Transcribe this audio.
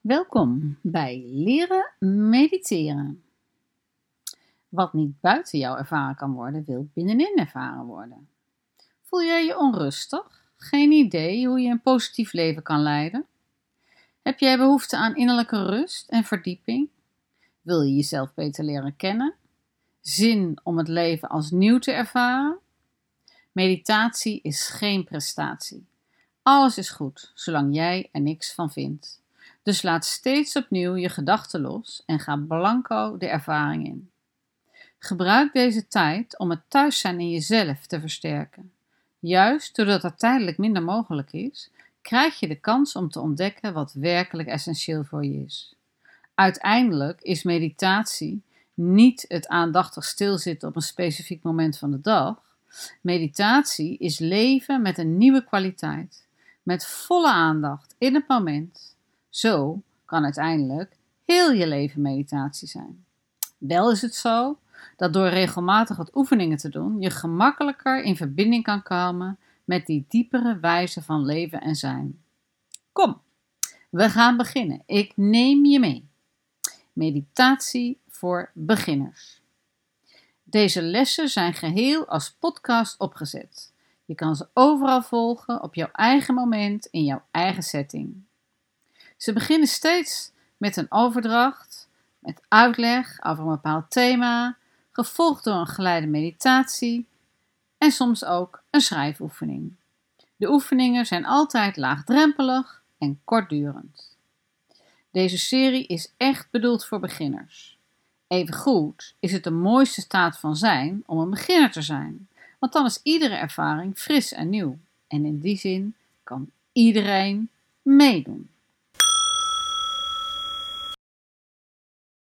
Welkom bij Leren Mediteren. Wat niet buiten jou ervaren kan worden, wil binnenin ervaren worden. Voel jij je onrustig? Geen idee hoe je een positief leven kan leiden? Heb jij behoefte aan innerlijke rust en verdieping? Wil je jezelf beter leren kennen? Zin om het leven als nieuw te ervaren? Meditatie is geen prestatie. Alles is goed, zolang jij er niks van vindt. Dus laat steeds opnieuw je gedachten los en ga blanco de ervaring in. Gebruik deze tijd om het thuis zijn in jezelf te versterken. Juist doordat er tijdelijk minder mogelijk is, krijg je de kans om te ontdekken wat werkelijk essentieel voor je is. Uiteindelijk is meditatie niet het aandachtig stilzitten op een specifiek moment van de dag. Meditatie is leven met een nieuwe kwaliteit, met volle aandacht in het moment. Zo kan uiteindelijk heel je leven meditatie zijn. Wel is het zo dat door regelmatig wat oefeningen te doen, je gemakkelijker in verbinding kan komen met die diepere wijze van leven en zijn. Kom, we gaan beginnen. Ik neem je mee. Meditatie voor beginners. Deze lessen zijn geheel als podcast opgezet. Je kan ze overal volgen op jouw eigen moment in jouw eigen setting. Ze beginnen steeds met een overdracht, met uitleg over een bepaald thema, gevolgd door een geleide meditatie en soms ook een schrijfoefening. De oefeningen zijn altijd laagdrempelig en kortdurend. Deze serie is echt bedoeld voor beginners. Evengoed is het de mooiste staat van zijn om een beginner te zijn, want dan is iedere ervaring fris en nieuw. En in die zin kan iedereen meedoen.